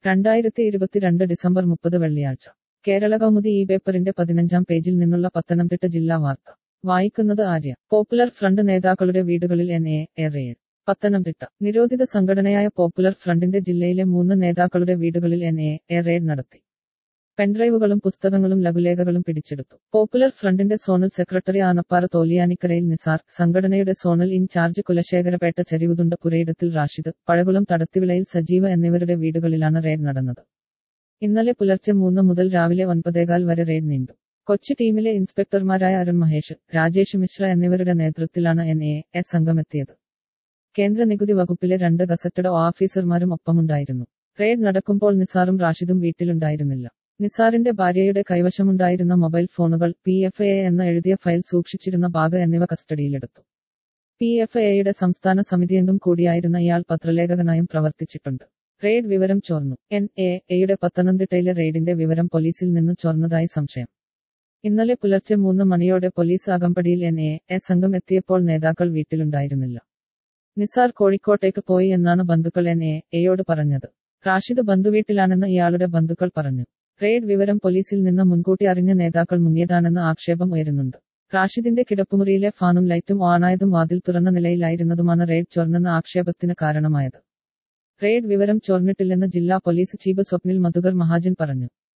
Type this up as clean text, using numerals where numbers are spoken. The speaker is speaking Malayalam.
2022 ഡിസംബർ 30 വെള്ളിയാഴ്ച കേരളകൗമുദി ഈ പേപ്പറിന്റെ 15-ാം പേജിൽ നിന്നുള്ള പത്തനംതിട്ട ജില്ലാ വാർത്ത വായിക്കുന്നത് ആര്യ. പോപ്പുലർ ഫ്രണ്ട് നേതാക്കളുടെ വീടുകളിൽ NAA റെയ്ഡ്. പത്തനംതിട്ട. നിരോധിത സംഘടനയായ പോപ്പുലർ ഫ്രണ്ടിന്റെ ജില്ലയിലെ 3 നേതാക്കളുടെ വീടുകളിൽ NAA റെയ്ഡ് നടത്തി. പെൻഡ്രൈവുകളും പുസ്തകങ്ങളും ലഘുലേഖകളും പിടിച്ചെടുത്തു. പോപ്പുലർ ഫ്രണ്ടിന്റെ സോണൽ സെക്രട്ടറി ആനപ്പാറ തോലിയാനിക്കരയിൽ നിസാർ, സംഘടനയുടെ സോണൽ ഇൻചാർജ് കുലശേഖരപേട്ട ചരിവുതുണ്ട പുരയിടത്തിൽ റാഷിദ്, പഴകുളം തടത്തിവിളയിൽ സജീവ എന്നിവരുടെ വീടുകളിലാണ് റെയ്ഡ് നടന്നത്. ഇന്നലെ പുലർച്ചെ 3 മുതൽ രാവിലെ 9:15 വരെ റെയ്ഡ് നീണ്ടു. കൊച്ചി ടീമിലെ ഇൻസ്പെക്ടർമാരായ അരുൺ മഹേഷ്, രാജേഷ് മിശ്ര എന്നിവരുടെ നേതൃത്വത്തിലാണ് NAA സംഘമെത്തിയത്. കേന്ദ്ര നികുതി വകുപ്പിലെ 2 ഗസറ്റഡ് ഓഫീസർമാരും ഒപ്പമുണ്ടായിരുന്നു. റെയ്ഡ് നടക്കുമ്പോൾ നിസാറും റാഷിദും വീട്ടിലുണ്ടായിരുന്നില്ല. നിസാറിന്റെ ഭാര്യയുടെ കൈവശമുണ്ടായിരുന്ന മൊബൈൽ ഫോണുകൾ, PFA എന്ന എഴുതിയ ഫയൽ സൂക്ഷിച്ചിരുന്ന ബാഗ് എന്നിവ കസ്റ്റഡിയിലെടുത്തു. PFAയുടെ സംസ്ഥാന സമിതിയംഗം കൂടിയായിരുന്ന ഇയാൾ പത്രലേഖകനായും പ്രവർത്തിച്ചിട്ടുണ്ട്. റെയ്ഡ് വിവരം ചോർന്നു. NAAയുടെ പത്തനംതിട്ടയിലെ റെയ്ഡിന്റെ വിവരം പോലീസിൽ നിന്ന് ചോർന്നതായി സംശയം. ഇന്നലെ പുലർച്ചെ 3 മണിയോടെ പോലീസ് അകമ്പടിയിൽ NAA സംഘം എത്തിയപ്പോൾ നേതാക്കൾ വീട്ടിലുണ്ടായിരുന്നില്ല. നിസാർ കോഴിക്കോട്ടേക്ക് പോയി എന്നാണ് ബന്ധുക്കൾ NAAയോട് പറഞ്ഞത്. റാഷിദ് ബന്ധുവീട്ടിലാണെന്ന് ഇയാളുടെ ബന്ധുക്കൾ പറഞ്ഞു. റെയ്ഡ് വിവരം പോലീസിൽ നിന്ന് മുൻകൂട്ടി അറിഞ്ഞ നേതാക്കൾ മുങ്ങിയതാണെന്ന് ആക്ഷേപം ഉയരുന്നുണ്ട്. റാഷിദിന്റെ കിടപ്പുമുറിയിലെ ഫാനും ലൈറ്റും ഓണായതും വാതിൽ തുറന്ന നിലയിലായിരുന്നതുമാണ് റെയ്ഡ് ചോർന്നെന്ന ആക്ഷേപത്തിന് കാരണമായത്. റെയ്ഡ് വിവരം ചോർന്നിട്ടില്ലെന്ന് ജില്ലാ പോലീസ് ചീഫ് സ്വപ്നിൽ മധുകർ മഹാജൻ പറഞ്ഞു.